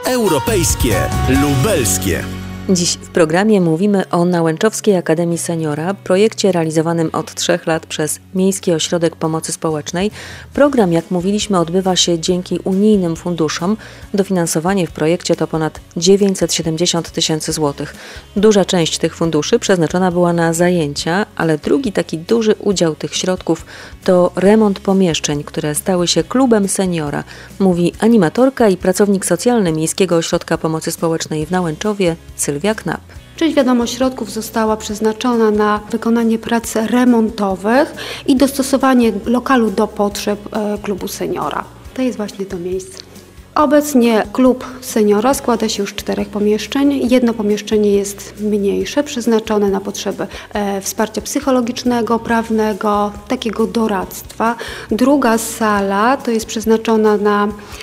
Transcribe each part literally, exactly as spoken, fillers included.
Europejskie, lubelskie. Dziś w programie mówimy o Nałęczowskiej Akademii Seniora, projekcie realizowanym od trzech lat przez Miejski Ośrodek Pomocy Społecznej. Program, jak mówiliśmy, odbywa się dzięki unijnym funduszom. Dofinansowanie w projekcie to ponad dziewięćset siedemdziesiąt tysięcy złotych. Duża część tych funduszy przeznaczona była na zajęcia, ale drugi taki duży udział tych środków to remont pomieszczeń, które stały się klubem seniora, mówi animatorka i pracownik socjalny Miejskiego Ośrodka Pomocy Społecznej w Nałęczowie Sylwia Knap. Część wiadomo środków została przeznaczona na wykonanie prac remontowych i dostosowanie lokalu do potrzeb e, klubu seniora. To jest właśnie to miejsce. Obecnie klub seniora składa się już z czterech pomieszczeń. Jedno pomieszczenie jest mniejsze, przeznaczone na potrzeby e, wsparcia psychologicznego, prawnego, takiego doradztwa. Druga sala to jest przeznaczona na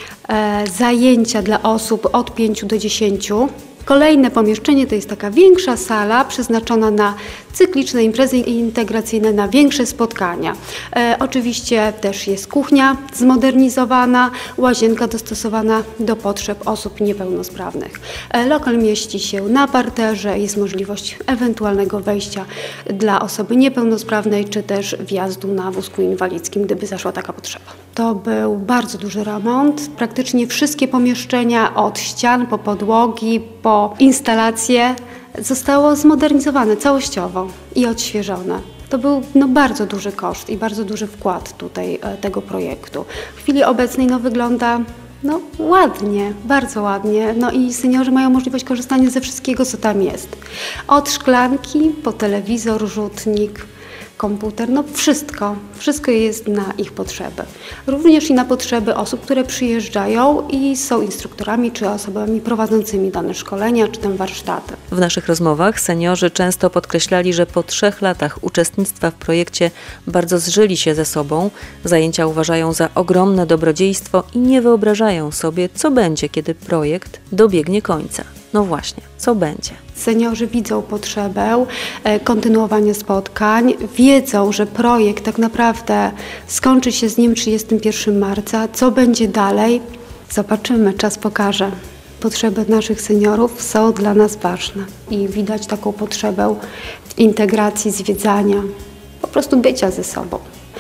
e, zajęcia dla osób od pięciu do dziesięciu. Kolejne pomieszczenie to jest taka większa sala przeznaczona na cykliczne imprezy integracyjne, na większe spotkania. E, oczywiście też jest kuchnia zmodernizowana, łazienka dostosowana do potrzeb osób niepełnosprawnych. E, lokal mieści się na parterze, jest możliwość ewentualnego wejścia dla osoby niepełnosprawnej, czy też wjazdu na wózku inwalidzkim, gdyby zaszła taka potrzeba. To był bardzo duży remont. Praktycznie wszystkie pomieszczenia od ścian po podłogi, po instalacje zostało zmodernizowane całościowo i odświeżone. To był no, bardzo duży koszt i bardzo duży wkład tutaj e, tego projektu. W chwili obecnej no, wygląda no, ładnie, bardzo ładnie. No i seniorzy mają możliwość korzystania ze wszystkiego, co tam jest. Od szklanki po telewizor, rzutnik, komputer, no wszystko, wszystko jest na ich potrzeby. Również i na potrzeby osób, które przyjeżdżają i są instruktorami czy osobami prowadzącymi dane szkolenia czy tam warsztaty. W naszych rozmowach seniorzy często podkreślali, że po trzech latach uczestnictwa w projekcie bardzo zżyli się ze sobą. Zajęcia uważają za ogromne dobrodziejstwo i nie wyobrażają sobie, co będzie, kiedy projekt dobiegnie końca. No właśnie, co będzie? Seniorzy widzą potrzebę kontynuowania spotkań, wiedzą, że projekt tak naprawdę skończy się z dniem trzydziestego pierwszego marca. Co będzie dalej? Zobaczymy, czas pokaże. Potrzeby naszych seniorów są dla nas ważne i widać taką potrzebę integracji, zwiedzania, po prostu bycia ze sobą.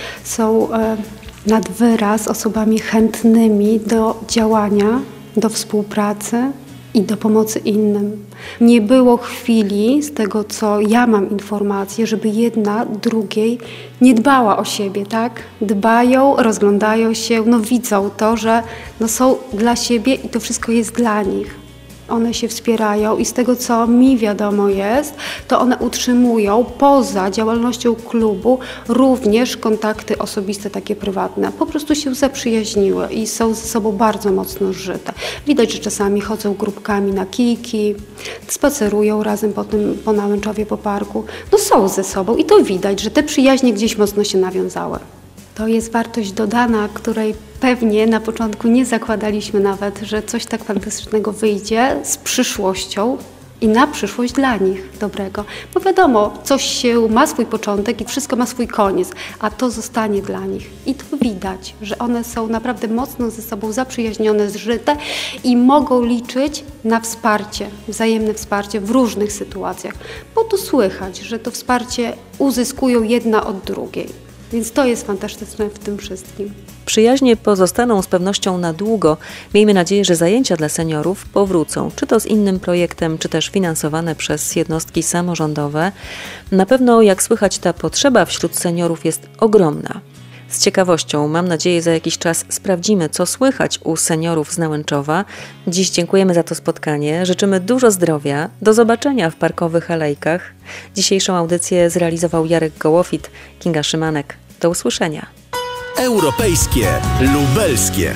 Są nad wyraz osobami chętnymi do działania, do współpracy i do pomocy innym. Nie było chwili, z tego co ja mam informację, żeby jedna drugiej nie dbała o siebie, tak? Dbają, rozglądają się, no widzą to, że no są dla siebie i to wszystko jest dla nich. One się wspierają i z tego, co mi wiadomo jest, to one utrzymują poza działalnością klubu również kontakty osobiste, takie prywatne. Po prostu się zaprzyjaźniły i są ze sobą bardzo mocno zżyte. Widać, że czasami chodzą grupkami na kijki, spacerują razem po, tym, po Nałęczowie, po parku. No są ze sobą i to widać, że te przyjaźnie gdzieś mocno się nawiązały. To jest wartość dodana, której pewnie na początku nie zakładaliśmy nawet, że coś tak fantastycznego wyjdzie z przyszłością i na przyszłość dla nich dobrego. Bo wiadomo, coś się ma swój początek i wszystko ma swój koniec, a to zostanie dla nich. I to widać, że one są naprawdę mocno ze sobą zaprzyjaźnione, zżyte i mogą liczyć na wsparcie, wzajemne wsparcie w różnych sytuacjach. Bo to słychać, że to wsparcie uzyskują jedna od drugiej. Więc to jest fantastyczne w tym wszystkim. Przyjaźnie pozostaną z pewnością na długo. Miejmy nadzieję, że zajęcia dla seniorów powrócą, czy to z innym projektem, czy też finansowane przez jednostki samorządowe. Na pewno, jak słychać, ta potrzeba wśród seniorów jest ogromna. Z ciekawością, mam nadzieję, za jakiś czas sprawdzimy, co słychać u seniorów z Nałęczowa. Dziś dziękujemy za to spotkanie, życzymy dużo zdrowia, do zobaczenia w parkowych alejkach. Dzisiejszą audycję zrealizował Jarek Gołofit, Kinga Szymanek. Do usłyszenia. Europejskie, lubelskie.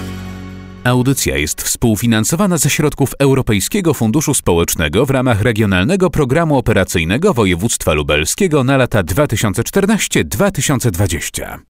Audycja jest współfinansowana ze środków Europejskiego Funduszu Społecznego w ramach Regionalnego Programu Operacyjnego Województwa Lubelskiego na lata dwa tysiące czternaście do dwa tysiące dwudziestego.